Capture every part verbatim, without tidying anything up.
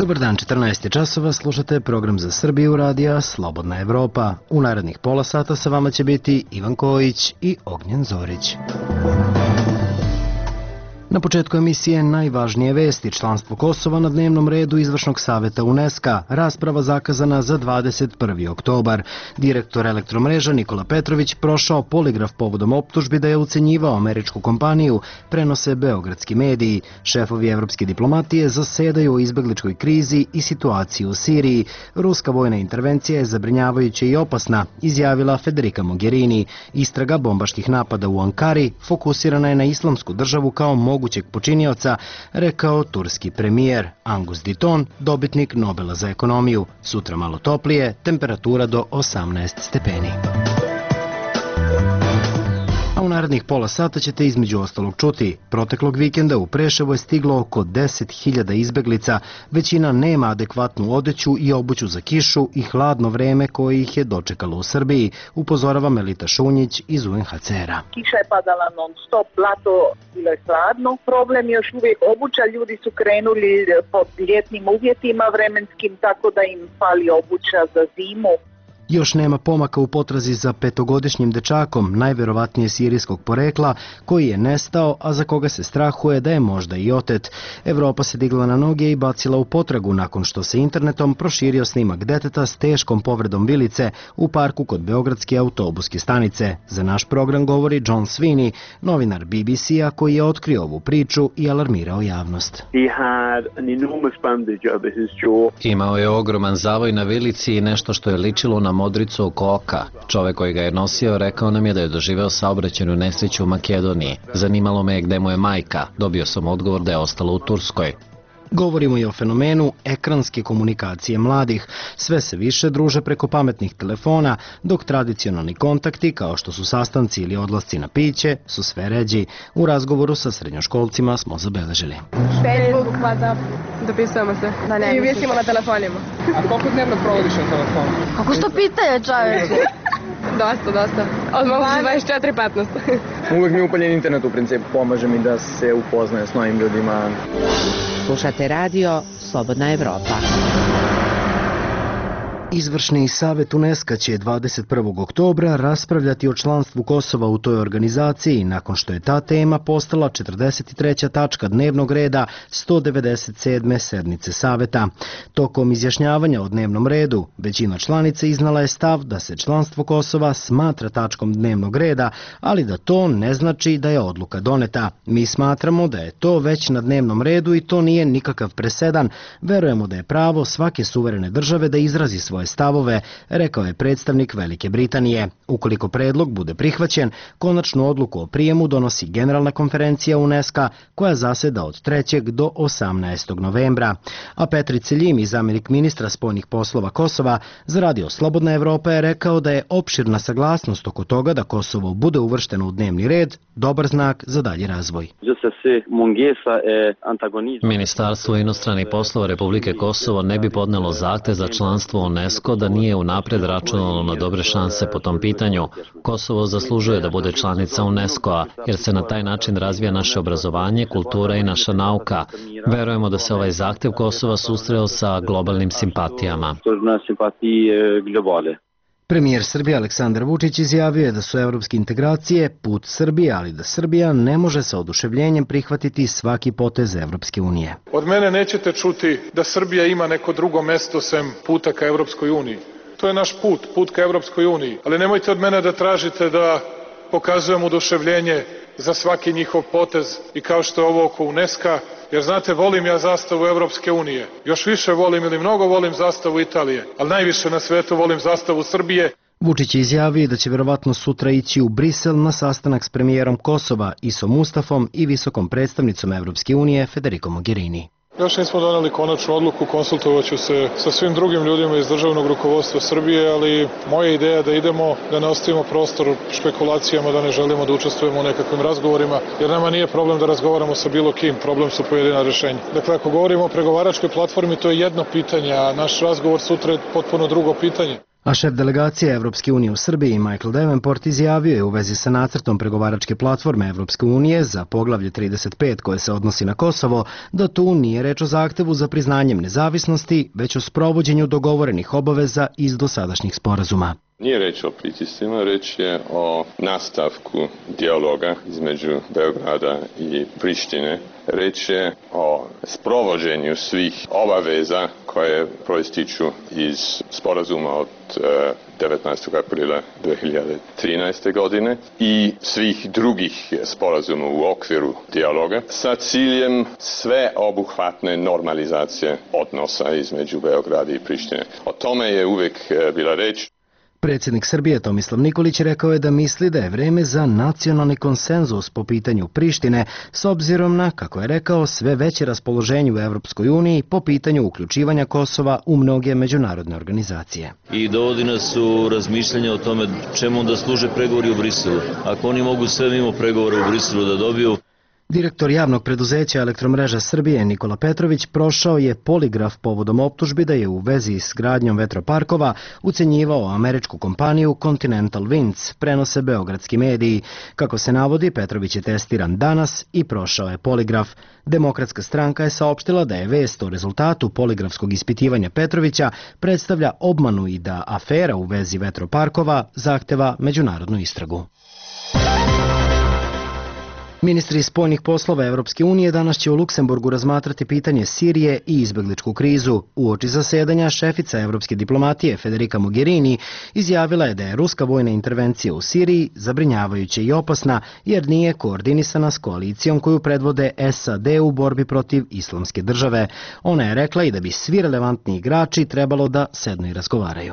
Dobar dan, četrnaest je časova, slušate program za Srbiju radija Slobodna Evropa. U narednih pola sata sa vama će biti Ivan Kojić i Ognjen Zorić. Na početku emisije najvažnije vesti: članstvo Kosova na dnevnom redu Izvršnog saveta UNESCO, rasprava zakazana za dvadeset prvi oktobar. Direktor Elektromreža Nikola Petrović prošao poligraf povodom optužbi da je ucenjivao američku kompaniju, prenose beogradski mediji. Šefovi evropske diplomatije zasedaju o izbegličkoj krizi i situaciji u Siriji. Ruska vojna intervencija je zabrinjavajuća i opasna, izjavila Federica Mogherini. Istraga bombaških napada u Ankari fokusirana je na Islamsku državu kao mogućeg počinioca, rekao turski premijer Angus Diton, dobitnik Nobela za ekonomiju. Sutra malo toplije, temperatura do osamnaest stepeni. A u narednih pola sata ćete između ostalog čuti: proteklog vikenda u Preševo je stiglo oko deset hiljada izbeglica, većina nema adekvatnu odeću i obuću za kišu i hladno vreme koje ih je dočekalo u Srbiji, upozorava Melita Šunjić iz U N H C R-a. Kiša je padala non stop, blato bilo je hladno, problem je još uvijek obuća, ljudi su krenuli pod ljetnim uvjetima vremenskim, tako da im fali obuća za zimu. Još nema pomaka u potrazi za petogodišnjim dečakom, najverovatnije sirijskog porekla, koji je nestao, a za koga se strahuje da je možda i otet. Evropa se digla na noge i bacila u potragu nakon što se internetom proširio snimak deteta s teškom povredom vilice u parku kod beogradske autobuske stanice. Za naš program govori John Sweeney, novinar B B C-a koji je otkrio ovu priču i alarmirao javnost. Imao je ogroman zavoj na vilici i nešto što je ličilo na modricu oko oka. Čovek koji ga je nosio rekao nam je da je doživeo saobraćajnu nesreću u Makedoniji. Zanimalo me je gde mu je majka. Dobio sam odgovor da je ostala u Turskoj. Govorimo i o fenomenu ekranske komunikacije mladih. Sve se više druže preko pametnih telefona, dok tradicionalni kontakti, kao što su sastanci ili odlasci na piće, su sve ređi. U razgovoru sa srednjoškolcima smo zabeležili. Facebook, WhatsApp, dopisujemo se. Da ne, i visimo na telefonima. A koliko dnevno provodiš na telefonu? Kako što pitanje, čoveče? Dosta, dosta. Od mogu dvadeset četiri petnaest. Uvijek mi je upaljen internet u principu, pomaže mi da se upoznaje s novim ljudima. Slušate radio Slobodna Evropa. Izvršni savet UNESCO će dvadeset prvog oktobra raspravljati o članstvu Kosova u toj organizaciji nakon što je ta tema postala četrdeset treća tačka dnevnog reda sto devedeset sedme sednice saveta. Tokom izjašnjavanja o dnevnom redu, većina članica iznala je stav da se članstvo Kosova smatra tačkom dnevnog reda, ali da to ne znači da je odluka doneta. Mi smatramo da je to već na dnevnom redu i to nije nikakav presedan. Verujemo da je pravo svake suverene države da izrazi svoje stavove, rekao je predstavnik Velike Britanije. Ukoliko predlog bude prihvaćen, konačnu odluku o prijemu donosi Generalna konferencija UNESCO koja zaseda od trećeg do osamnaestog novembra. A Petri Celjimi, zamjenik ministra spoljnih poslova Kosova, za radio Slobodna Evropa je rekao da je opširna saglasnost oko toga da Kosovo bude uvršteno u dnevni red dobar znak za dalji razvoj. Ministarstvo inostranih poslova Republike Kosovo ne bi podnelo zahtev za članstvo u UNESCO da nije unapred računalo na dobre šanse po tom pitanju. Kosovo zaslužuje da bude članica UNESCO-a, jer se na taj način razvija naše obrazovanje, kultura i naša nauka. Verujemo da se ovaj zahtev Kosova susreo sa globalnim simpatijama. Premijer Srbije Aleksandar Vučić izjavio je da su evropske integracije put Srbije, ali da Srbija ne može sa oduševljenjem prihvatiti svaki potez Evropske unije. Od mene nećete čuti da Srbija ima neko drugo mesto sem puta ka Evropskoj uniji. To je naš put, put ka Evropskoj uniji. Ali nemojte od mene da tražite da pokazujem oduševljenje za svaki njihov potez i kao što je ovo oko UNESCO-a, jer znate, volim ja zastavu Evropske unije. Još više volim ili mnogo volim zastavu Italije, ali najviše na svetu volim zastavu Srbije. Vučić je izjavio da će verovatno sutra ići u Brisel na sastanak s premijerom Kosova Isom Mustafom i visokom predstavnicom Evropske unije Federico Mogherini. Još nismo doneli konačnu odluku, konsultovaću se sa svim drugim ljudima iz državnog rukovodstva Srbije, ali moja ideja je da idemo, da ne ostavimo prostor špekulacijama, da ne želimo da učestvujemo u nekakvim razgovorima, jer nama nije problem da razgovaramo sa bilo kim, problem su pojedina rešenja. Dakle, ako govorimo o pregovaračkoj platformi, to je jedno pitanje, a naš razgovor sutra je potpuno drugo pitanje. A šef delegacije Evropske unije u Srbiji, Michael Davenport, izjavio je u vezi sa nacrtom pregovaračke platforme Evropske unije za poglavlje trideset pet koje se odnosi na Kosovo, da tu nije reč o zahtevu za priznanjem nezavisnosti, već o sprovođenju dogovorenih obaveza iz dosadašnjih sporazuma. Nije reč o pritiscima, reč je o nastavku dijaloga između Beograda i Prištine. Reč je o sprovođenju svih obaveza koje proističu iz sporazuma od devetnaestog aprila dve hiljade trinaeste. godine i svih drugih sporazuma u okviru dijaloga sa ciljem sveobuhvatne normalizacije odnosa između Beograda i Prištine. O tome je uvek bila reč. Predsjednik Srbije Tomislav Nikolić rekao je da misli da je vreme za nacionalni konsenzus po pitanju Prištine, s obzirom na, kako je rekao, sve veće raspoloženje u Evropskoj uniji po pitanju uključivanja Kosova u mnoge međunarodne organizacije. I dovodi nas u razmišljanje o tome čemu onda služe pregovori u Briselu. Ako oni mogu sve mimo pregovora u Briselu da dobiju. Direktor javnog preduzeća Elektromreža Srbije Nikola Petrović prošao je poligraf povodom optužbi da je u vezi s gradnjom vetroparkova ucenjivao američku kompaniju Continental Winds, prenose beogradski mediji. Kako se navodi, Petrović je testiran danas i prošao je poligraf. Demokratska stranka je saopštila da je vest o rezultatu poligrafskog ispitivanja Petrovića predstavlja obmanu i da afera u vezi vetroparkova zahteva međunarodnu istragu. Ministri spoljnih poslova Evropske unije danas će u Luksemburgu razmatrati pitanje Sirije i izbegličku krizu. Uoči zasedanja šefica evropske diplomatije Federica Mogherini izjavila je da je ruska vojna intervencija u Siriji zabrinjavajuća i opasna jer nije koordinisana s koalicijom koju predvode S A D u borbi protiv islamske države. Ona je rekla i da bi svi relevantni igrači trebalo da sednu i razgovaraju.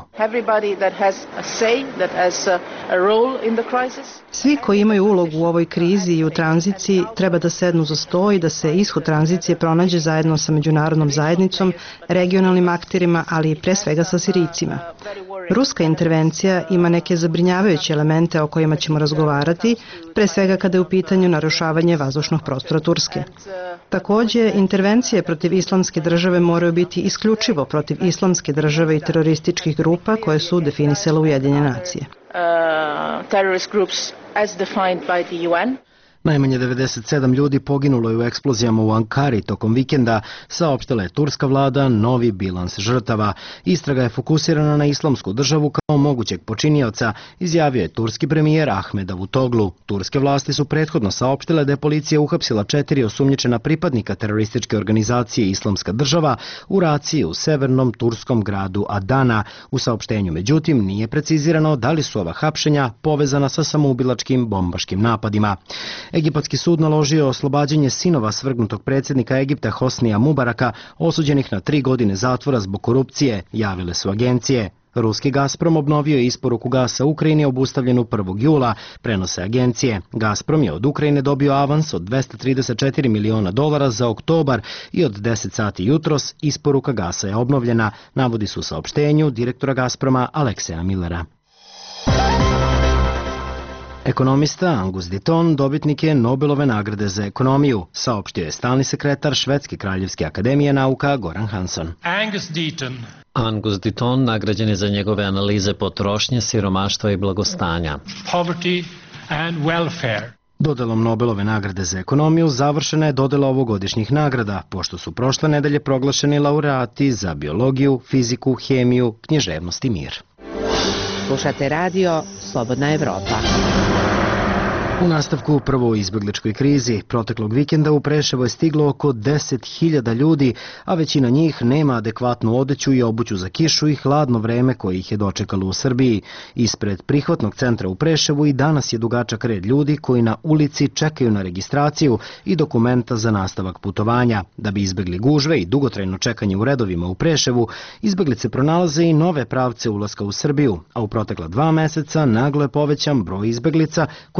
Svi koji imaju ulogu u ovoj krizi i u tranziciji treba da sednu za sto i da se ishod tranzicije pronađe zajedno sa međunarodnom zajednicom, regionalnim akterima, ali i pre svega sa Sirijcima. Ruska intervencija ima neke zabrinjavajuće elemente o kojima ćemo razgovarati, pre svega kada je u pitanju narušavanje vazdušnog prostora Turske. Takođe, intervencije protiv islamske države moraju biti isključivo protiv islamske države i terorističkih grupa koje su definisale Ujedinjene nacije. Najmanje devedeset sedam ljudi poginulo je u eksplozijama u Ankari tokom vikenda, saopštila je turska vlada novi bilans žrtava. Istraga je fokusirana na islamsku državu kao mogućeg počinioca, izjavio je turski premijer Ahmed Davutoglu. Turske vlasti su prethodno saopštile da je policija uhapsila četiri osumnjičena pripadnika terorističke organizacije Islamska država u raciji u severnom turskom gradu Adana. U saopštenju, međutim, nije precizirano da li su ova hapšenja povezana sa samoubilačkim bombaškim napadima. Egipatski sud naložio oslobađanje sinova svrgnutog predsjednika Egipta Hosnija Mubaraka, osuđenih na tri godine zatvora zbog korupcije, javile su agencije. Ruski Gazprom obnovio je isporuku gasa Ukrajini obustavljenu prvog jula, prenose agencije. Gazprom je od Ukrajine dobio avans od dvesta trideset četiri miliona dolara za oktobar i od deset sati jutros isporuka gasa je obnovljena, navodi su u saopštenju direktora Gazproma Alekseja Millera. Ekonomista Angus Deaton dobitnik je Nobelove nagrade za ekonomiju, saopštio je stalni sekretar Švedske kraljevske akademije nauka Goran Hansson. Angus Deaton. Angus Deaton nagrađen je za njegove analize potrošnje, siromaštva i blagostanja. Poverty and welfare. Dodelom Nobelove nagrade za ekonomiju završena je dodela ovogodišnjih nagrada, pošto su prošle nedelje proglašeni laureati za biologiju, fiziku, hemiju, književnost i mir. Slušate radio Slobodna Evropa. U nastavku prvo u izbegličkoj krizi proteklog vikenda u Preševo je stiglo oko deset hiljada ljudi, a većina njih nema adekvatnu odeću i obuću za kišu i hladno vreme koje ih je dočekalo u Srbiji. Ispred prihvatnog centra u Preševu i danas je dugačak red ljudi koji na ulici čekaju na registraciju i dokumenta za nastavak putovanja. Da bi izbegli gužve i dugotrajno čekanje u redovima u Preševu, izbeglice pronalaze i nove pravce ulaska u Srbiju, a u protekla dva meseca naglo je povećan broj izbeglica koje preko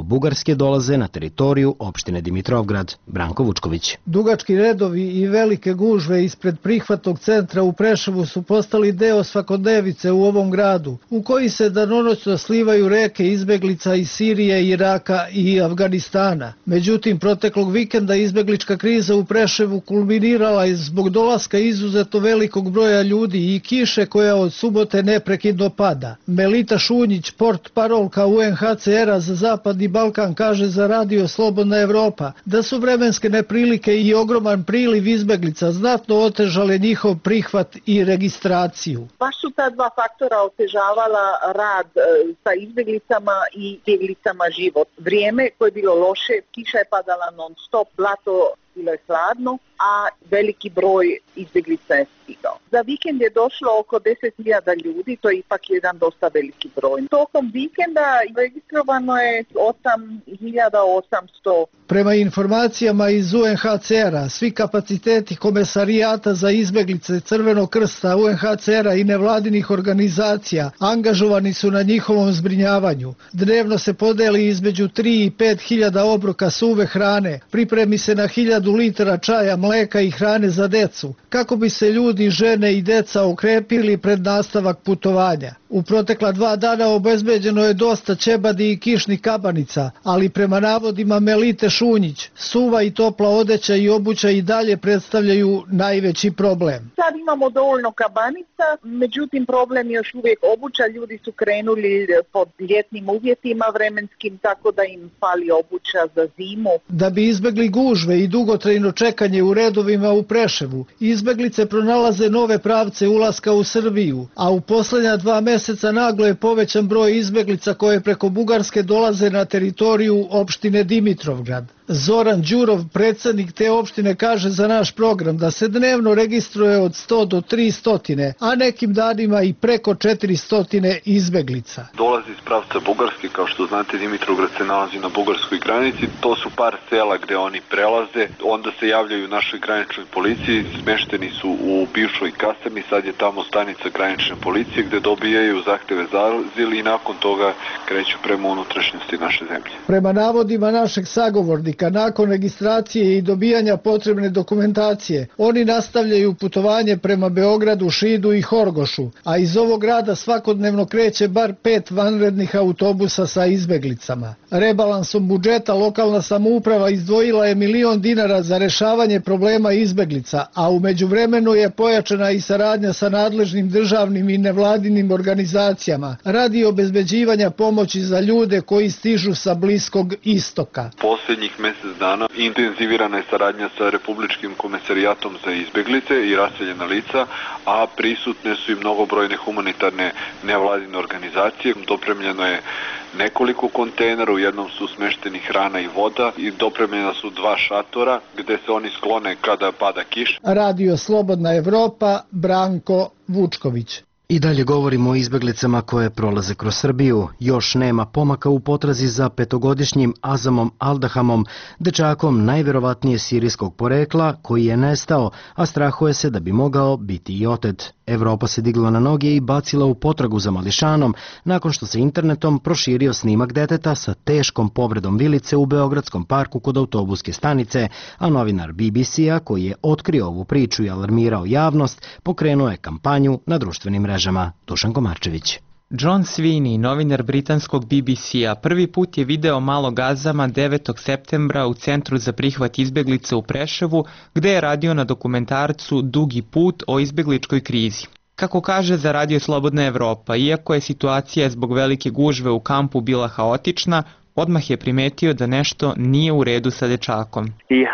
Bugarske dolaze na teritoriju opštine Dimitrovgrad. Branko Vučković. Dugački redovi i velike gužve ispred prihvatnog centra u Preševu su postali deo svakodnevice u ovom gradu, u koji se danonoćno slivaju reke izbeglica iz Sirije, Iraka i Afganistana. Međutim, proteklog vikenda izbeglička kriza u Preševu kulminirala je zbog dolaska izuzetno velikog broja ljudi i kiše koja od subote neprekidno pada. Melita Šunjić, port parolka U N H C R-a za Zapadni Balkan, kaže za radio Slobodna Evropa da su vremenske neprilike i ogroman priliv izbeglica znatno otežale njihov prihvat i registraciju. Baš su ta dva faktora otežavala rad sa izbeglicama i izbeglicama život. Vrijeme koje je bilo loše, kiša je padala non stop, blato bilo je hladno, a veliki broj izbeglica je stigao. Za vikend je došlo oko deset hiljada ljudi, to je ipak jedan dosta veliki broj. Tokom vikenda registrovano je osam hiljada osamsto. Prema informacijama iz U N H C R-a, svi kapaciteti Komesarijata za izbeglice, Crvenog krsta, U N H C R-a i nevladinih organizacija angažovani su na njihovom zbrinjavanju. Dnevno se podeli između tri i pet hiljada obroka suve hrane, pripremi se na hiljadu litara čaja, mleka i hrane za decu, kako bi se ljudi, žene i deca okrepili pred nastavak putovanja. U protekla dva dana obezbeđeno je dosta ćebadi i kišnih kabanica, ali prema navodima Melite Šunjić, suva i topla odeća i obuća i dalje predstavljaju najveći problem. Sad imamo dovoljno kabanica, međutim problem je još uvijek obuća. Ljudi su krenuli pod ljetnim uvjetima vremenskim, tako da im fali obuća za zimu. Da bi izbegli gužve i dugotrajno čekanje u redovima u Preševu, izbeglice pronalaze nove pravce ulaska u Srbiju, a u posljednja dva meseca naglo je povećan broj izbeglica koje preko Bugarske dolaze na teritoriju opštine Dimitrovgrad. Zoran Đurov, predsjednik te opštine, kaže za naš program da se dnevno registruje od sto do tristo, a nekim danima i preko četiristo izbeglica. Dolazi iz pravca Bugarske, kao što znate Dimitrovgrad se nalazi na bugarskoj granici, to su par sela gde oni prelaze, onda se javljaju našoj graničnoj policiji, smešteni su u bivšoj kasarni, sad je tamo stanica granične policije gde dobijaju zahteve za azil i nakon toga kreću prema unutrašnjosti naše zemlje. Prema navodima našeg sagovornika, nakon registracije i dobijanja potrebne dokumentacije, oni nastavljaju putovanje prema Beogradu, Šidu i Horgošu, a iz ovog grada svakodnevno kreće bar pet vanrednih autobusa sa izbeglicama. Rebalansom budžeta lokalna samouprava izdvojila je milion dinara za rešavanje problema izbeglica, a u međuvremenu je pojačana i saradnja sa nadležnim državnim i nevladinim organizacijama radi obezbeđivanja pomoći za ljude koji stižu sa Bliskog istoka. Posljednjih mjesec dana intenzivirana je saradnja sa Republičkim komesarijatom za izbeglice i raseljena lica, a prisutne su i mnogobrojne humanitarne nevladine organizacije. Dopremljeno je nekoliko kontejnera, u jednom su smešteni hrana i voda i dopremljena su dva šatora gde se oni sklone kada pada kiša. Radio Slobodna Evropa, Branko Vučković. I dalje govorimo o izbeglicama koje prolaze kroz Srbiju. Još nema pomaka u potrazi za petogodišnjim Azamom Aldahamom, dečakom najverovatnije sirijskog porekla koji je nestao, a strahuje se da bi mogao biti i otet. Evropa se digla na noge i bacila u potragu za mališanom nakon što se internetom proširio snimak deteta sa teškom povredom vilice u Beogradskom parku kod autobuske stanice, a novinar B B C-a koji je otkrio ovu priču i alarmirao javnost, pokrenuo je kampanju na društvenim mrežama. Dušan Komarčević. John Sweeney, novinar britanskog B B C-a, prvi put je video malog Azama devetog septembra u Centru za prihvat izbeglica u Preševu, gde je radio na dokumentarcu Dugi put o izbegličkoj krizi. Kako kaže za radio Slobodna Evropa, iako je situacija zbog velike gužve u kampu bila haotična, odmah je primetio da nešto nije u redu sa dečakom.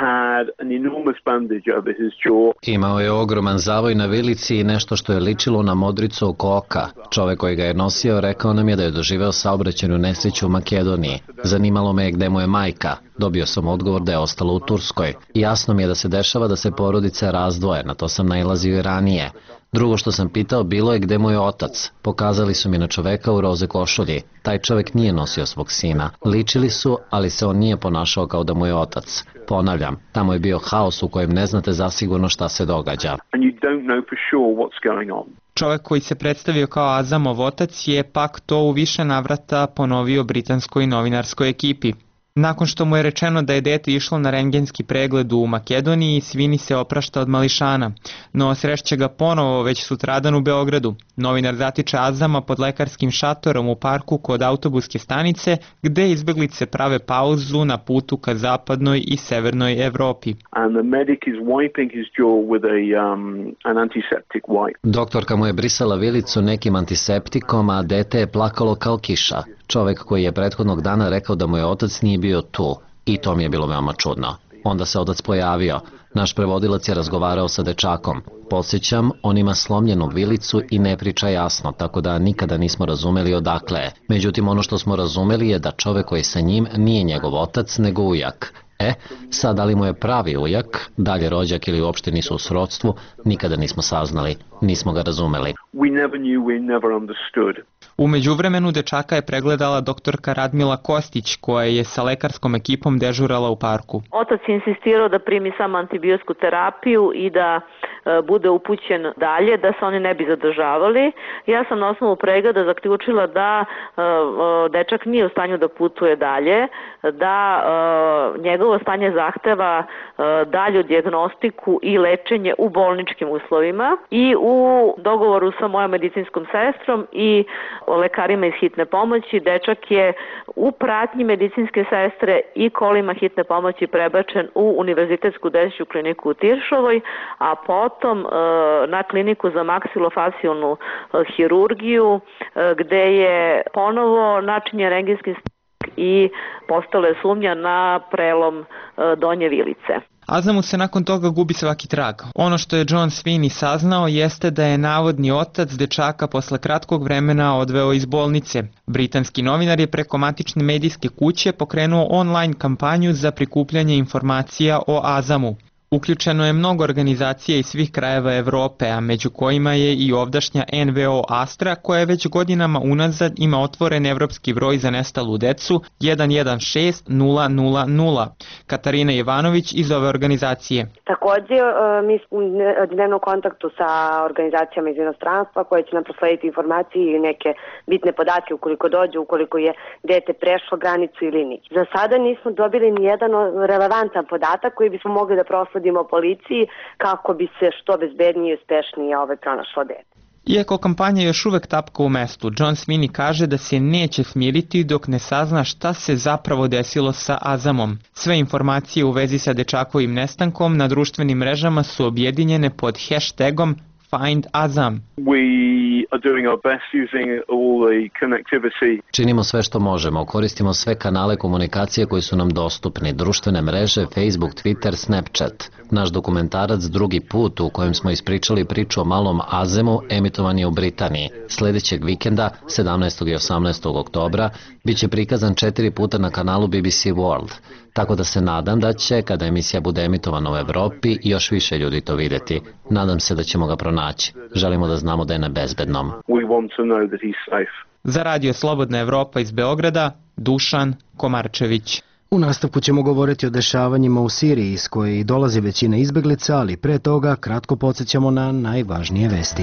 Imao je ogroman zavoj na vilici i nešto što je ličilo na modricu oko oka. Čovek koji ga je nosio rekao nam je da je doživeo saobraćajnu nesreću u Makedoniji. Zanimalo me je gde mu je majka. Dobio sam odgovor da je ostala u Turskoj. Jasno mi je da se dešava da se porodice razdvoje, na to sam nailazio i ranije. Drugo što sam pitao bilo je gde mu je otac. Pokazali su mi na čoveka u roze košulji. Taj čovek nije nosio svog sina. Ličili su, ali se on nije ponašao kao da mu je otac. Ponavljam, tamo je bio haos u kojem ne znate zasigurno šta se događa. Čovek koji se predstavio kao Azamov otac je pak to u više navrata ponovio britanskoj novinarskoj ekipi. Nakon što mu je rečeno da je dete išlo na rendgenski pregled u Makedoniji, Svini se oprašta od mališana, no srešće ga ponovo već sutradan u Beogradu. Novinar zatiče Azama pod lekarskim šatorom u parku kod autobuske stanice, gde izbeglice prave pauzu na putu ka zapadnoj i severnoj Evropi. Doktorka mu je brisala vilicu nekim antiseptikom, a dete je plakalo kao kiša. Čovek koji je prethodnog dana rekao da mu je otac nije bio tu, i to mi je bilo veoma čudno. Onda se otac pojavio. Naš prevodilac je razgovarao sa dečakom. Podsjećam, on ima slomljenu vilicu i ne priča jasno, tako da nikada nismo razumeli odakle je. Međutim, ono što smo razumeli je da čovek koji je sa njim nije njegov otac, nego ujak. E, sad da li mu je pravi ujak, dalje rođak ili uopšte nisu u srodstvu, nikada nismo saznali, nismo ga razumeli. U međuvremenu dečaka je pregledala doktorka Radmila Kostić, koja je sa lekarskom ekipom dežurala u parku. Otac je insistirao da primi samo antibiotsku terapiju i da e, bude upućen dalje, da se oni ne bi zadržavali. Ja sam na osnovu pregleda zaključila da e, dečak nije u stanju da putuje dalje, da e, njegovo stanje zahteva e, dalju dijagnostiku i lečenje u bolničkim uslovima i u dogovoru sa mojom medicinskom sestrom i lekarima iz hitne pomoći, dečak je u pratnji medicinske sestre i kolima hitne pomoći prebačen u Univerzitetsku dečju kliniku u Tiršovoj, a potom e, na kliniku za maksilofacijalnu e, hirurgiju, e, gde je ponovo načinjen rendgenski snik i postala je sumnja na prelom e, donje vilice. Azamu se nakon toga gubi svaki trag. Ono što je John Sweeney saznao jeste da je navodni otac dečaka posle kratkog vremena odveo iz bolnice. Britanski novinar je preko matične medijske kuće pokrenuo online kampanju za prikupljanje informacija o Azamu. Uključeno je mnogo organizacija iz svih krajeva Evrope, a među kojima je i ovdašnja N V O Astra, koja već godinama unazad ima otvoren evropski broj za nestalu decu jedan jedan šest nula nula nula. Katarina Ivanović iz ove organizacije. Takođe, mi smo dnevno u kontaktu sa organizacijama iz inostranstva koje će nam proslediti informacije i neke bitne podatke ukoliko dođe, ukoliko je dete prešlo granicu ili nije. Za sada nismo dobili ni jedan relevantan podatak koji bismo mogli da prosledimo policiji kako bi se što bezbednije i uspešnije ove pronašlo dete. Iako kampanja još uvek tapka u mestu, John Sweeney kaže da se neće smiriti dok ne sazna šta se zapravo desilo sa Azamom. Sve informacije u vezi sa dečakovim nestankom na društvenim mrežama su objedinjene pod hashtagom Find Azam. Činimo sve što možemo, koristimo sve kanale komunikacije koji su nam dostupni, društvene mreže, Facebook, Twitter, Snapchat. Naš dokumentarac Drugi put, u kojem smo ispričali priču o malom Azemu, emitovan je u Britaniji. Sljedećeg vikenda, sedamnaestog i osamnaestog oktobra, bit će prikazan četiri puta na kanalu B B C World. Tako da se nadam da će, kada emisija bude emitovana u Evropi, još više ljudi to videti. Nadam se da ćemo ga pronaći. Želimo da znamo da je na bezbednom. Za radio Slobodna Evropa iz Beograda, Dušan Komarčević. U nastavku ćemo govoriti o dešavanjima u Siriji, iz koje i dolazi većina izbeglica, ali pre toga kratko podsjećamo na najvažnije vesti.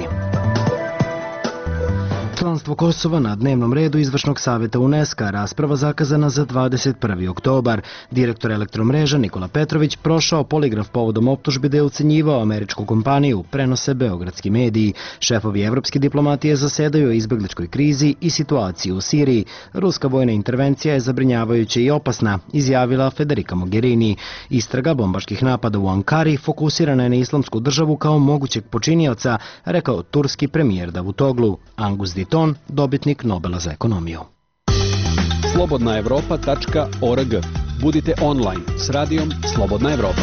Članstvo Kosova na dnevnom redu Izvršnog savjeta UNESCO, rasprava zakazana za dvadeset prvi oktobar. Direktor Elektromreža Nikola Petrović prošao poligraf povodom optužbi da je ucenjivao američku kompaniju, prenose beogradski mediji. Šefovi evropske diplomatije zasedaju o izbegličkoj krizi i situaciji u Siriji. Ruska vojna intervencija je zabrinjavajuća i opasna, izjavila Federica Mogherini. Istraga bombaških napada u Ankari fokusirana je na islamsku državu kao mogućeg počinioca, rekao turski premijer Davutoglu. Angus Diton, dobitnik Nobela za ekonomiju. slobodna evropa tačka org. Budite online s radijom Slobodna Evropa.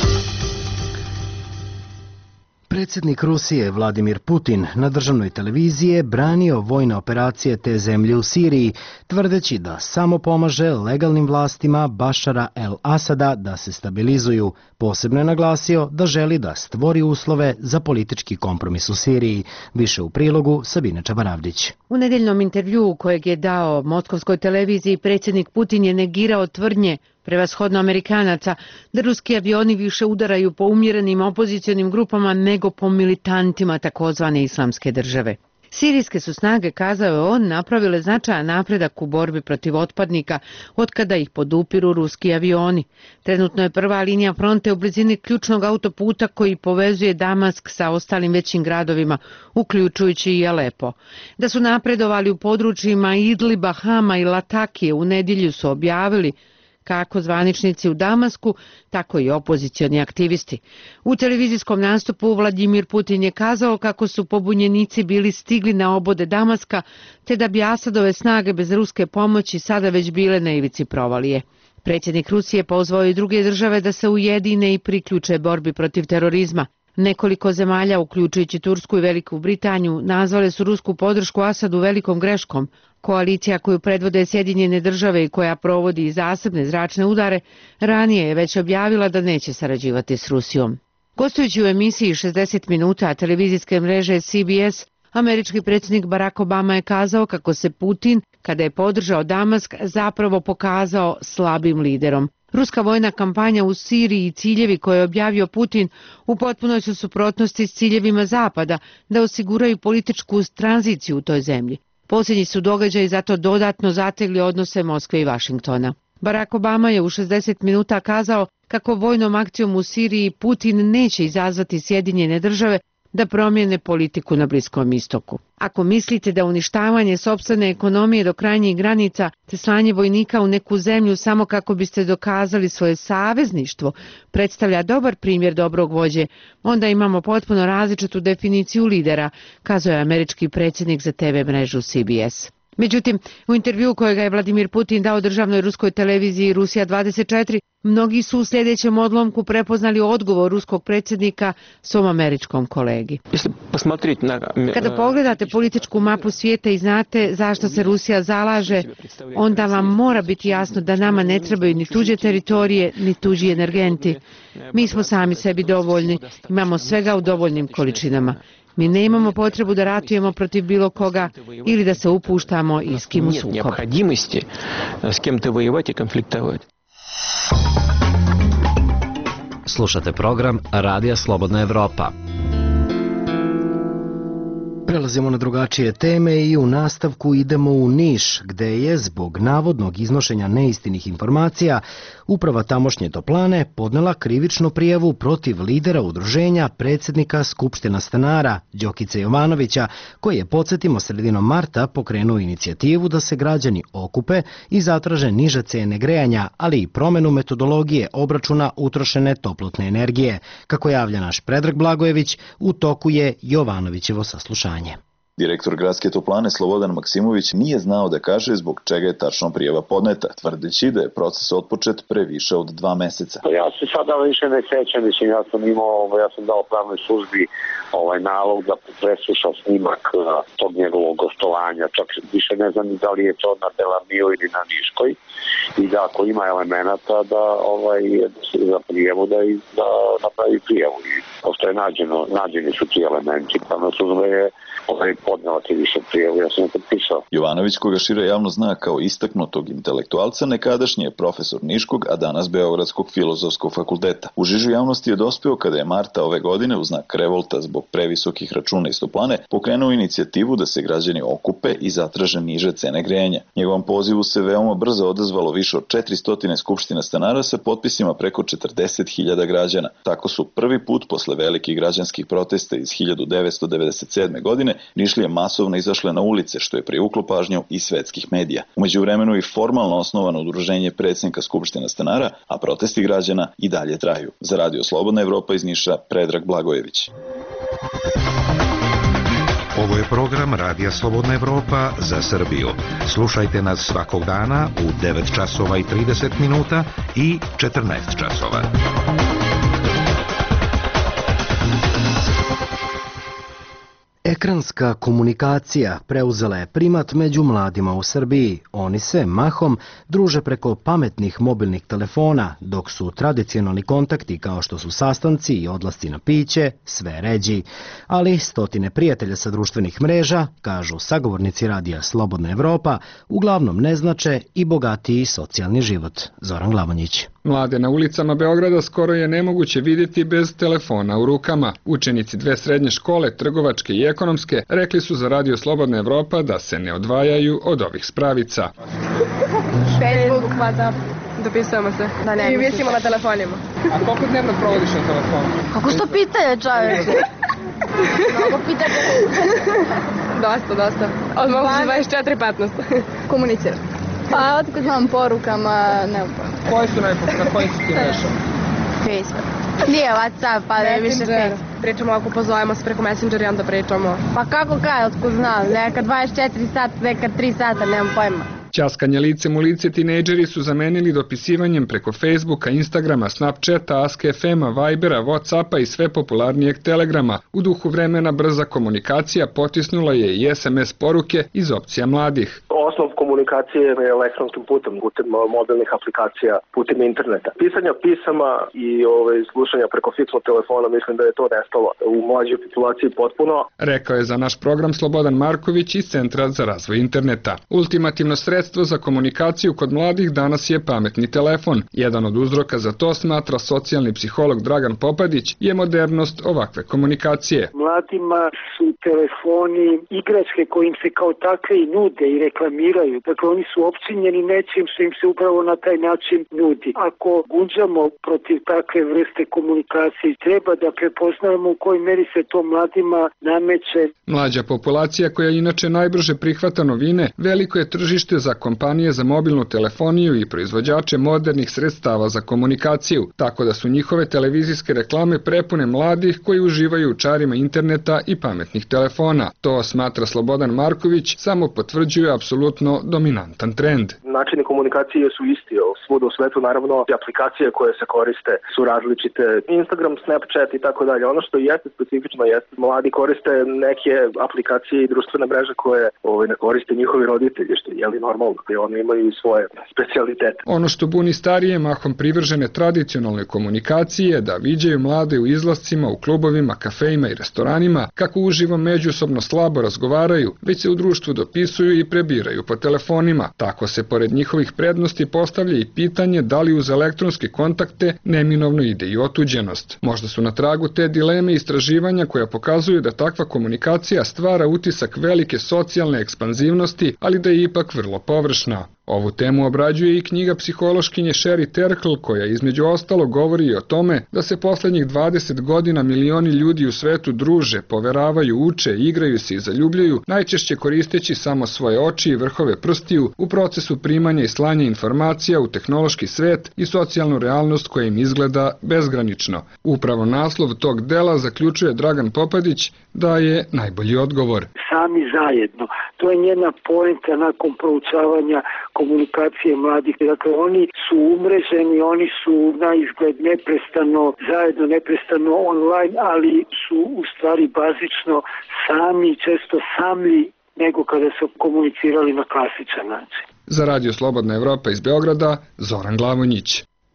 Predsjednik Rusije Vladimir Putin na državnoj televiziji je branio vojne operacije te zemlje u Siriji, tvrdeći da samo pomaže legalnim vlastima Bašara el-Asada da se stabilizuju. Posebno je naglasio da želi da stvori uslove za politički kompromis u Siriji. Više u prilogu Sabine Čabaravdić. U nedeljnom intervjuu kojeg je dao moskovskoj televiziji, predsjednik Putin je negirao tvrdnje prevashodno Amerikanaca, da ruski avioni više udaraju po umjerenim opozicionim grupama nego po militantima takozvane islamske države. Sirijske su snage, kazao je on, napravile značajan napredak u borbi protiv otpadnika otkada ih podupiru ruski avioni. Trenutno je prva linija fronte u blizini ključnog autoputa koji povezuje Damask sa ostalim većim gradovima, uključujući i Alepo. Da su napredovali u područjima Idliba, Hama i Latakije, u nedjelju su objavili kako zvaničnici u Damasku, tako i opozicioni aktivisti. U televizijskom nastupu Vladimir Putin je kazao kako su pobunjenici bili stigli na obode Damaska, te da bi Asadove snage bez ruske pomoći sada već bile na ivici provalije. Predsjednik Rusije pozvao i druge države da se ujedine i priključe borbi protiv terorizma. Nekoliko zemalja, uključujući Tursku i Veliku Britaniju, nazvale su rusku podršku Asadu velikom greškom. Koalicija koju predvode Sjedinjene države i koja provodi zasebne zračne udare, ranije je već objavila da neće sarađivati s Rusijom. Gostujući u emisiji šezdeset minuta televizijske mreže C B S, američki predsjednik Barack Obama je kazao kako se Putin, kada je podržao Damask, zapravo pokazao slabim liderom. Ruska vojna kampanja u Siriji i ciljevi koje je objavio Putin u potpunoj su suprotnosti s ciljevima Zapada da osiguraju političku tranziciju u toj zemlji. Posljednji su događaji zato dodatno zategli odnose Moskve i Vašingtona. Barack Obama je u šezdeset minuta kazao kako vojnom akcijom u Siriji Putin neće izazvati Sjedinjene države da promijene politiku na Bliskom istoku. Ako mislite da uništavanje sopstvene ekonomije do krajnjih granica te slanje vojnika u neku zemlju samo kako biste dokazali svoje savezništvo predstavlja dobar primjer dobrog vođe, onda imamo potpuno različitu definiciju lidera, kazao je američki predsjednik za T V mrežu C B S. Međutim, u intervjuu kojega je Vladimir Putin dao državnoj ruskoj televiziji Rusija dvadeset četiri, mnogi su u sljedećem odlomku prepoznali odgovor ruskog predsjednika svom američkom kolegi. Kada pogledate političku mapu svijeta i znate zašto se Rusija zalaže, onda vam mora biti jasno da nama ne trebaju ni tuđe teritorije, ni tuđi energenti. Mi smo sami sebi dovoljni, imamo svega u dovoljnim količinama. Mi ne imamo potrebu da ratujemo protiv bilo koga ili da se upuštamo i s kim u sukob. Slušate program Radija Slobodna Evropa. Prelazimo na drugačije teme i u nastavku idemo u Niš, gde je zbog navodnog iznošenja neistinih informacija uprava tamošnje toplane podnela krivičnu prijavu protiv lidera udruženja predsjednika Skupština stanara Đokice Jovanovića, koji je, podsjetimo, sredinom marta pokrenuo inicijativu da se građani okupe i zatraže niže cene grejanja, ali i promenu metodologije obračuna utrošene toplotne energije. Kako javlja naš Predrag Blagojević, u toku je Jovanovićevo saslušanje. Direktor gradske toplane Slobodan Maksimović nije znao da kaže zbog čega je tačno prijava podneta, tvrdeći da je proces otpočet pre više od dva meseca. Ja se sada više ne sećam, mislim, ja sam imao, ja sam dao pravnoj službi ovaj nalog da presluša snimak tog njegovog gostovanja, čak više ne znam da li je to na Delamiju ili na Niškoj, i da ako ima elemenata da ovaj za prijavu da, da napravi prijavu. I pošto je nađeno, nađeni su ti elementi, pravna služba je ovaj podnela ti više prijavu, ja sam je potpisao. Jovanović, koga šira javno zna kao istaknutog intelektualca, nekadašnji je profesor Niškog, a danas Beogradskog filozofskog fakulteta. U žižu javnosti je dospeo kada je marta ove godine u znak revolta zbog previsokih računa iz toplane pokrenuo inicijativu da se građani okupe i zatraže niže cene grejanja. Njegovom pozivu se veoma brzo odazvalo više od četiristo skupština stanara sa potpisima preko četrdeset hiljada građana. Tako su prvi put posle velikih građanskih protesta iz hiljadu devetsto devedeset sedme. godine Nišlije masovno izašle na ulice, što je privuklo pažnju i svetskih medija. U međuvremenu i formalno osnovano udruženje predsjednika Skupština stanara, a protesti građana i dalje traju. Za Radio Slobodna Evropa iz Niša, Predrag Blagojević. Ovo je program Radija Slobodna Evropa za Srbiju. Slušajte nas svakog dana u devet časova i trideset minuta i četrnaest časova. Ekranska komunikacija preuzela je primat među mladima u Srbiji. Oni se mahom druže preko pametnih mobilnih telefona, dok su tradicionalni kontakti kao što su sastanci i odlasci na piće sve ređi. Ali stotine prijatelja sa društvenih mreža, kažu sagovornici radija Slobodna Evropa, uglavnom ne znače i bogatiji socijalni život. Zoran Glavonjić. Mlade na ulicama Beograda skoro je nemoguće vidjeti bez telefona u rukama. Učenici dve srednje škole, trgovačke i ekonomske, rekli su za radio Slobodna Evropa da se ne odvajaju od ovih spravica. Facebook, WhatsApp, dopisujemo se. Da ne, I mislimo na telefonima. A koliko dnevno provodiš na telefonu? Kako što pitanje, čovječe? Mnogo pitanje. Dosta, dosta. Od mogu se dvadeset četiri petnaest. Komunicira. Pa otkud znam porukama, ne upam. Koje su najpopuna, koji su ti mrežama? Facebook. Nije WhatsApp, pa da je više Facebook. Pričamo ako pozovemo se preko Messenger i onda pričamo. Pa kako kaj, otkud znam, neka dvadeset četiri sata, neka tri sata, nemam pojma. Ćaskanje licem u lice tinejdžeri su zamenili dopisivanjem preko Facebooka, Instagrama, Snapchata, Ask F M-a, Vibera, Whatsappa i sve popularnijeg Telegrama. U duhu vremena brza komunikacija potisnula je i S M S poruke iz opcija mladih. Osnov komunikacije je elektronskim putem, putem mobilnih aplikacija, putem interneta. Pisanja pisama i ove, slušanja preko fiksnog telefona, mislim da je to nestalo u mlađoj populaciji potpuno. Rekao je za naš program Slobodan Marković iz Centra za razvoj interneta. Ultimativno sredstvo za komunikaciju kod mladih danas je pametni telefon. Jedan od uzroka za to, smatra socijalni psiholog Dragan Popadić, je modernost ovakve komunikacije. Mladima su telefoni igračke koje im se kao takve i nude i reklamiraju. Dakle, oni su opčinjeni nečim što im se upravo na taj način nudi. Ako gunđamo protiv takve vrste komunikacije, treba da prepoznamo u kojoj meri se to mladima nameće. Mlađa populacija, koja inače najbrže prihvata novine, veliko je tržište za kompanije za mobilnu telefoniju i proizvođače modernih sredstava za komunikaciju, tako da su njihove televizijske reklame prepune mladih koji uživaju u čarima interneta i pametnih telefona. To, smatra Slobodan Marković, samo potvrđuje apsolutno dominantan trend. Načini komunikacije su isti, svuda u svetu naravno aplikacije koje se koriste su različite, Instagram, Snapchat i tako dalje. Ono što jeste specifično jeste mladi koriste neke aplikacije i društvene mreže koje ovaj, ne koriste njihovi roditelji, što je li normalno, da oni imaju i svoje specijalitete. Ono što buni starije, mahom privržene tradicionalnoj komunikaciji, je da viđaju mlade u izlascima, u klubovima, kafejima i restoranima, kako uživo međusobno slabo razgovaraju, već se u društvu dopisuju i prebiraju po telefonima. Tako se pored njihovih prednosti postavlja i pitanje da li uz elektronske kontakte neminovno ide i otuđenost. Možda su na tragu te dileme istraživanja koja pokazuju da takva komunikacija stvara utisak velike socijalne ekspanzivnosti, ali da je ipak vrlo površna. Ovu temu obrađuje i knjiga psihološkinje Sherry Terkel, koja između ostalo govori i o tome da se poslednjih dvadeset godina milioni ljudi u svetu druže, poveravaju, uče, igraju se i zaljubljuju, najčešće koristeći samo svoje oči i vrhove prstiju u procesu primanja i slanja informacija u tehnološki svet i socijalnu realnost koja im izgleda bezgranično. Upravo naslov tog dela, zaključuje Dragan Popadić, da je najbolji odgovor. Sami zajedno. To je njena poenta nakon proučavanja komunikacije mladih. Dakle, oni su umreženi, oni su na izgled neprestano, zajedno neprestano online, ali su u stvari bazično sami, često samlji nego kada su komunicirali na klasičan način. Za Radio Slobodna Evropa iz Beograda, Zoran Glavonjić.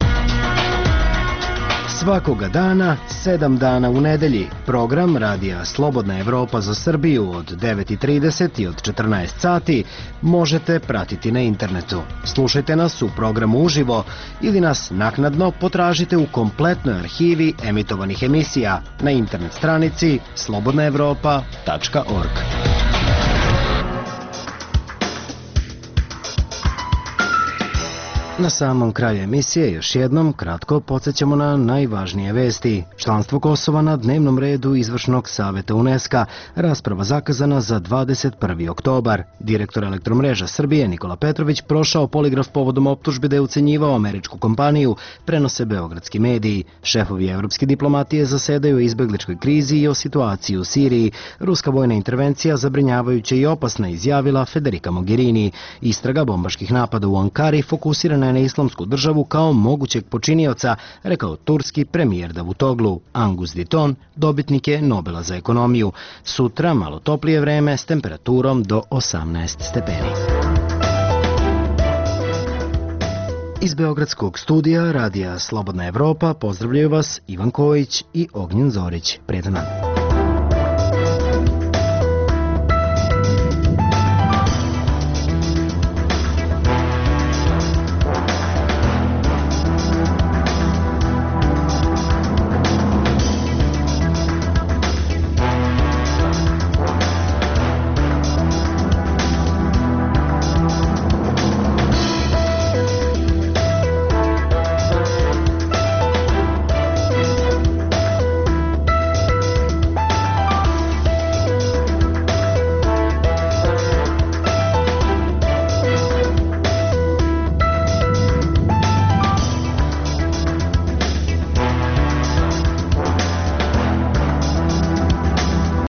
Svakoga dana, sedam dana u nedelji, program Radija Slobodna Evropa za Srbiju od devet i trideset i od četrnaest sati možete pratiti na internetu. Slušajte nas u programu uživo ili nas naknadno potražite u kompletnoj arhivi emitovanih emisija na internet stranici slobodna evropa tačka org. Na samom kraju emisije još jednom kratko podsjećamo na najvažnije vesti. Članstvo Kosova na dnevnom redu Izvršnog saveta UNESCO, rasprava zakazana za dvadeset prvi oktobar. Direktor Elektromreža Srbije Nikola Petrović prošao poligraf povodom optužbe da je ucenjivao američku kompaniju, prenose beogradski mediji. Šefovi evropske diplomatije zasedaju o izbegličkoj krizi i o situaciji u Siriji. Ruska vojna intervencija zabrinjavajuća i opasna, izjavila Federica Mogherini. Istraga bombaških napada u Ankari fokusirana osvrne na islamsku državu kao mogućeg počinioca, rekao turski premijer Davutoglu. Angus Deaton dobitnik je Nobela za ekonomiju. Sutra malo toplije vreme s temperaturom do osamnaest stepeni. Iz Beogradskog studija Radija Slobodna Evropa pozdravljaju vas Ivan Kojić i Ognjen Zorić. Prijatan dan.